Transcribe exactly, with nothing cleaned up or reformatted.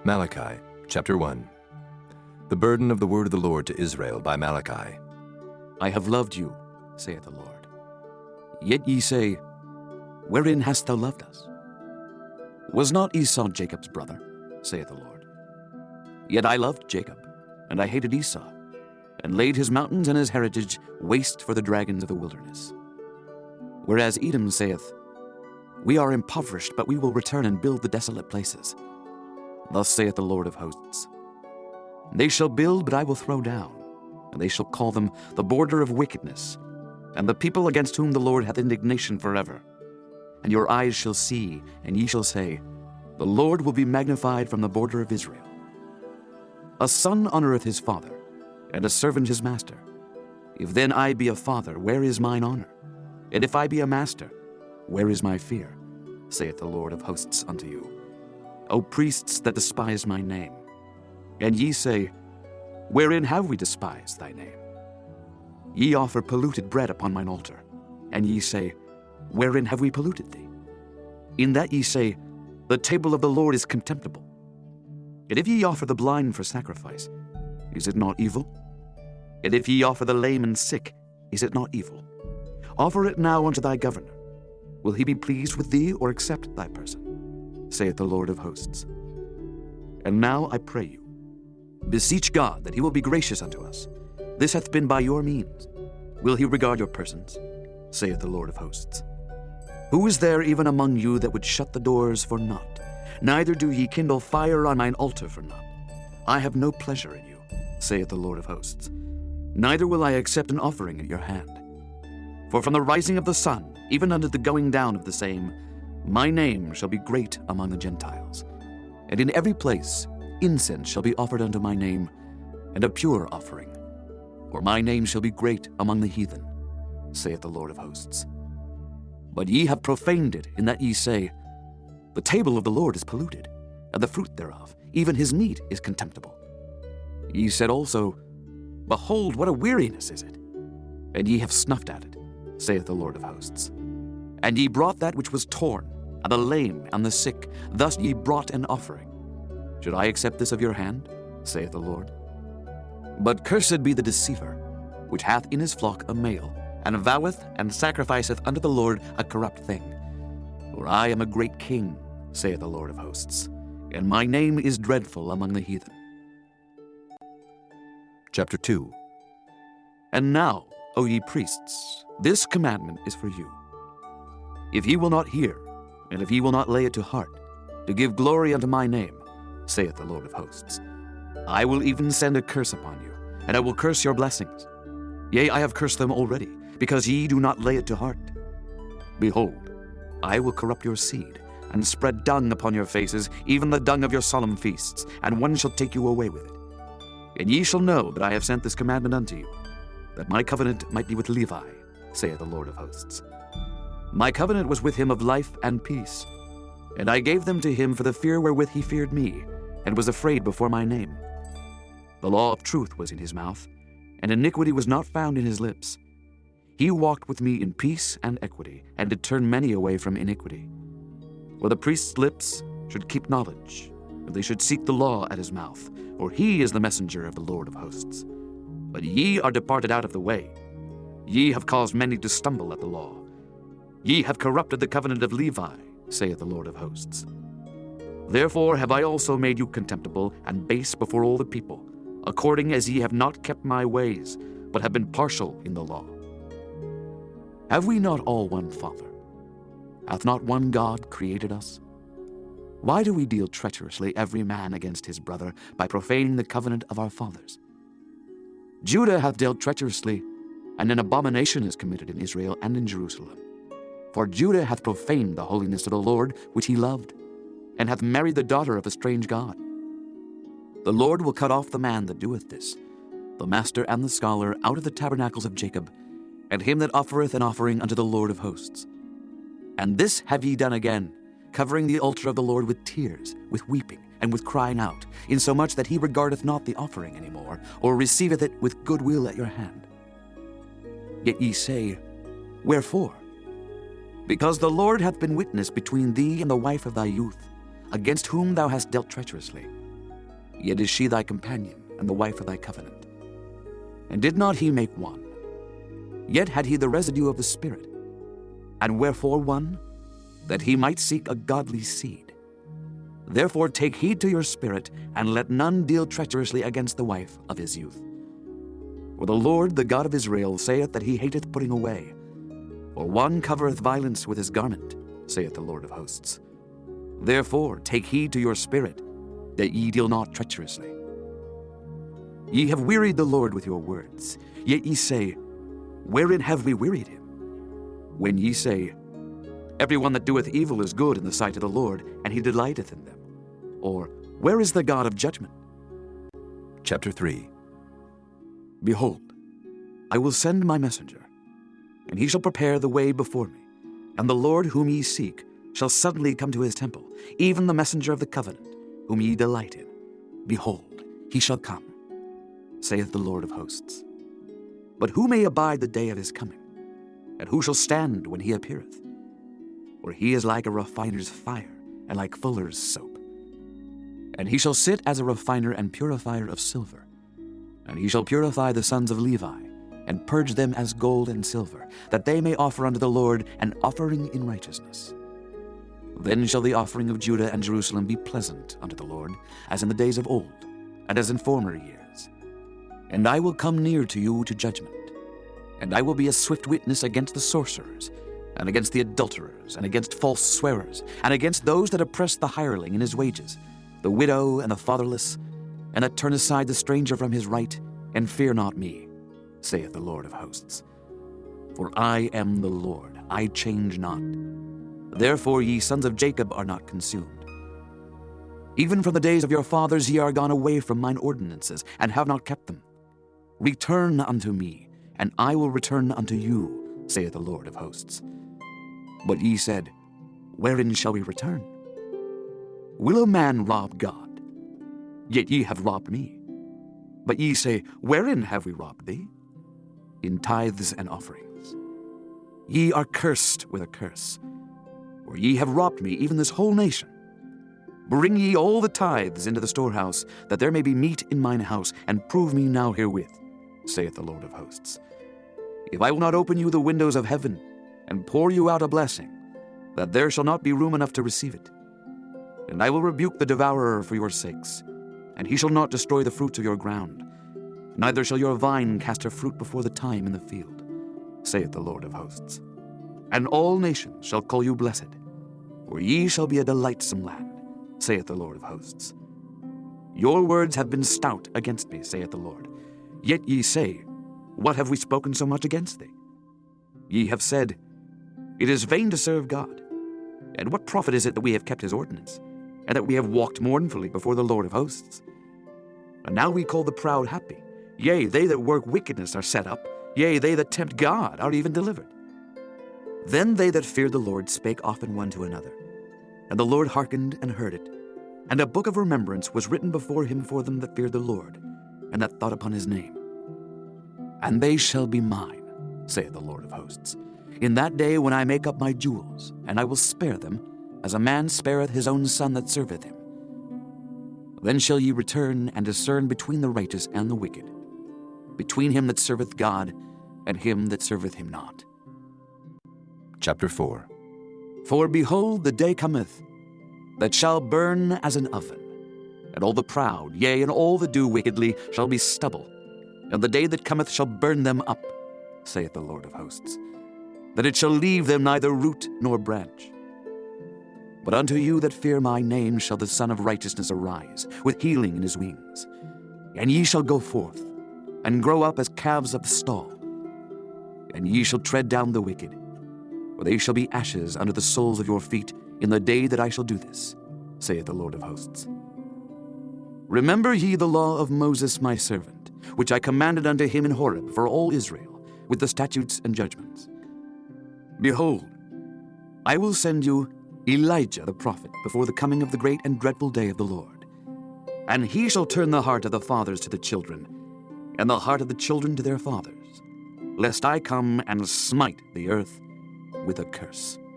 Malachi, chapter one. The burden of the word of the Lord to Israel by Malachi. I have loved you, saith the Lord. Yet ye say, Wherein hast thou loved us? Was not Esau Jacob's brother, saith the Lord? Yet I loved Jacob, and I hated Esau, and laid his mountains and his heritage waste for the dragons of the wilderness. Whereas Edom saith, We are impoverished, but we will return and build the desolate places. Thus saith the Lord of hosts, They shall build, but I will throw down, and they shall call them the border of wickedness, and the people against whom the Lord hath indignation forever. And your eyes shall see, and ye shall say, The Lord will be magnified from the border of Israel. A son honoureth his father, and a servant his master. If then I be a father, where is mine honour? And if I be a master, where is my fear? Saith the Lord of hosts unto you. O priests that despise my name. And ye say, Wherein have we despised thy name? Ye offer polluted bread upon mine altar. And ye say, Wherein have we polluted thee? In that ye say, The table of the Lord is contemptible. And if ye offer the blind for sacrifice, is it not evil? And if ye offer the lame and sick, is it not evil? Offer it now unto thy governor. Will he be pleased with thee, or accept thy person? Saith the Lord of hosts. And now I pray you, beseech God that he will be gracious unto us. This hath been by your means. Will he regard your persons? Saith the Lord of hosts. Who is there even among you that would shut the doors for naught? Neither do ye kindle fire on mine altar for naught. I have no pleasure in you, saith the Lord of hosts. Neither will I accept an offering at your hand. For from the rising of the sun, even unto the going down of the same, my name shall be great among the Gentiles. And in every place incense shall be offered unto my name, and a pure offering. For my name shall be great among the heathen, saith the Lord of hosts. But ye have profaned it, in that ye say, The table of the Lord is polluted, and the fruit thereof, even his meat, is contemptible. Ye said also, Behold, what a weariness is it! And ye have snuffed at it, saith the Lord of hosts. And ye brought that which was torn, and the lame, and the sick, thus ye brought an offering. Should I accept this of your hand? Saith the Lord. But cursed be the deceiver, which hath in his flock a male, and voweth and sacrificeth unto the Lord a corrupt thing. For I am a great king, saith the Lord of hosts, and my name is dreadful among the heathen. Chapter two. And now, O ye priests, this commandment is for you. If ye will not hear, and if ye will not lay it to heart, to give glory unto my name, saith the Lord of hosts, I will even send a curse upon you, and I will curse your blessings. Yea, I have cursed them already, because ye do not lay it to heart. Behold, I will corrupt your seed, and spread dung upon your faces, even the dung of your solemn feasts, and one shall take you away with it. And ye shall know that I have sent this commandment unto you, that my covenant might be with Levi, saith the Lord of hosts. My covenant was with him of life and peace, and I gave them to him for the fear wherewith he feared me, and was afraid before my name. The law of truth was in his mouth, and iniquity was not found in his lips. He walked with me in peace and equity, and did turn many away from iniquity. For the priest's lips should keep knowledge, and they should seek the law at his mouth, for he is the messenger of the Lord of hosts. But ye are departed out of the way. Ye have caused many to stumble at the law. Ye have corrupted the covenant of Levi, saith the Lord of hosts. Therefore have I also made you contemptible and base before all the people, according as ye have not kept my ways, but have been partial in the law. Have we not all one Father? Hath not one God created us? Why do we deal treacherously every man against his brother, by profaning the covenant of our fathers? Judah hath dealt treacherously, and an abomination is committed in Israel and in Jerusalem. For Judah hath profaned the holiness of the Lord, which he loved, and hath married the daughter of a strange god. The Lord will cut off the man that doeth this, the master and the scholar, out of the tabernacles of Jacob, and him that offereth an offering unto the Lord of hosts. And this have ye done again, covering the altar of the Lord with tears, with weeping, and with crying out, insomuch that he regardeth not the offering any more, or receiveth it with good will at your hand. Yet ye say, Wherefore? Because the Lord hath been witness between thee and the wife of thy youth, against whom thou hast dealt treacherously, yet is she thy companion and the wife of thy covenant. And did not he make one? Yet had he the residue of the Spirit. And wherefore one? That he might seek a godly seed. Therefore take heed to your spirit, and let none deal treacherously against the wife of his youth. For the Lord, the God of Israel, saith that he hateth putting away. For one covereth violence with his garment, saith the Lord of hosts. Therefore take heed to your spirit, that ye deal not treacherously. Ye have wearied the Lord with your words, yet ye say, wherein have we wearied him? When ye say, every one that doeth evil is good in the sight of the Lord, and he delighteth in them. Or, where is the God of judgment? Chapter three. Behold, I will send my messenger, and he shall prepare the way before me. And the Lord whom ye seek shall suddenly come to his temple, even the messenger of the covenant, whom ye delight in. Behold, he shall come, saith the Lord of hosts. But who may abide the day of his coming? And who shall stand when he appeareth? For he is like a refiner's fire, and like fuller's soap. And he shall sit as a refiner and purifier of silver. And he shall purify the sons of Levi, and purge them as gold and silver, that they may offer unto the Lord an offering in righteousness. Then shall the offering of Judah and Jerusalem be pleasant unto the Lord, as in the days of old, and as in former years. And I will come near to you to judgment, and I will be a swift witness against the sorcerers, and against the adulterers, and against false swearers, and against those that oppress the hireling in his wages, the widow and the fatherless, and that turn aside the stranger from his right, and fear not me, saith the Lord of hosts. For I am the Lord, I change not. Therefore ye sons of Jacob are not consumed. Even from the days of your fathers ye are gone away from mine ordinances, and have not kept them. Return unto me, and I will return unto you, saith the Lord of hosts. But ye said, wherein shall we return? Will a man rob God? Yet ye have robbed me. But ye say, wherein have we robbed thee? In tithes and offerings. Ye are cursed with a curse, for ye have robbed me, even this whole nation. Bring ye all the tithes into the storehouse, that there may be meat in mine house, and prove me now herewith, saith the Lord of hosts. If I will not open you the windows of heaven, and pour you out a blessing, that there shall not be room enough to receive it. And I will rebuke the devourer for your sakes, and he shall not destroy the fruits of your ground, neither shall your vine cast her fruit before the time in the field, saith the Lord of hosts. And all nations shall call you blessed, for ye shall be a delightsome land, saith the Lord of hosts. Your words have been stout against me, saith the Lord. Yet ye say, what have we spoken so much against thee? Ye have said, it is vain to serve God. And what profit is it that we have kept his ordinance, and that we have walked mournfully before the Lord of hosts? And now we call the proud happy. Yea, they that work wickedness are set up. Yea, they that tempt God are even delivered. Then they that feared the Lord spake often one to another. And the Lord hearkened and heard it. And a book of remembrance was written before him for them that feared the Lord, and that thought upon his name. And they shall be mine, saith the Lord of hosts, in that day when I make up my jewels, and I will spare them, as a man spareth his own son that serveth him. Then shall ye return and discern between the righteous and the wicked, between him that serveth God and him that serveth him not. Chapter four. For behold, the day cometh, that shall burn as an oven, and all the proud, yea, and all that do wickedly, shall be stubble, and the day that cometh shall burn them up, saith the Lord of hosts, that it shall leave them neither root nor branch. But unto you that fear my name shall the Son of Righteousness arise, with healing in his wings. And ye shall go forth, and grow up as calves of the stall. And ye shall tread down the wicked, for they shall be ashes under the soles of your feet in the day that I shall do this, saith the Lord of hosts. Remember ye the law of Moses my servant, which I commanded unto him in Horeb for all Israel, with the statutes and judgments. Behold, I will send you Elijah the prophet before the coming of the great and dreadful day of the Lord. And he shall turn the heart of the fathers to the children, and the heart of the children to their fathers, lest I come and smite the earth with a curse.